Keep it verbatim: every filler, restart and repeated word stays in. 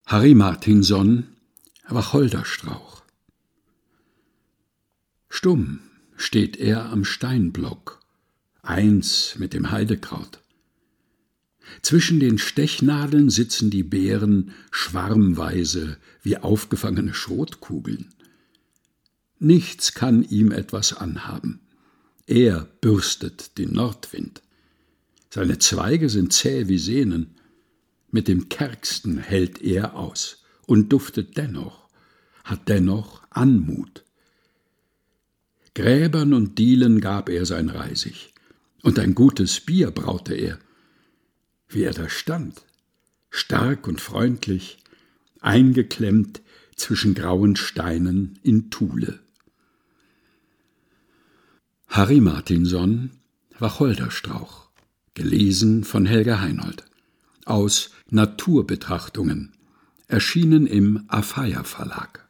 Harry Martinson, Wacholderstrauch. Stumm steht er am Steinblock, eins mit dem Heidekraut. Zwischen den Stechnadeln sitzen die Beeren schwarmweise wie aufgefangene Schrotkugeln. Nichts kann ihm etwas anhaben. Er bürstet den Nordwind. Seine Zweige sind zäh wie Sehnen. Mit dem Kärgsten hält er aus und duftet dennoch, hat dennoch Anmut. Gräbern und Dielen gab er sein Reisig, und ein gutes Bier braute er. Wie er da stand, stark und freundlich, eingeklemmt zwischen grauen Steinen in Thule. Harry Martinson, Wacholderstrauch, gelesen von Helga Heinold, aus Naturbetrachtungen, erschienen im Afeier Verlag.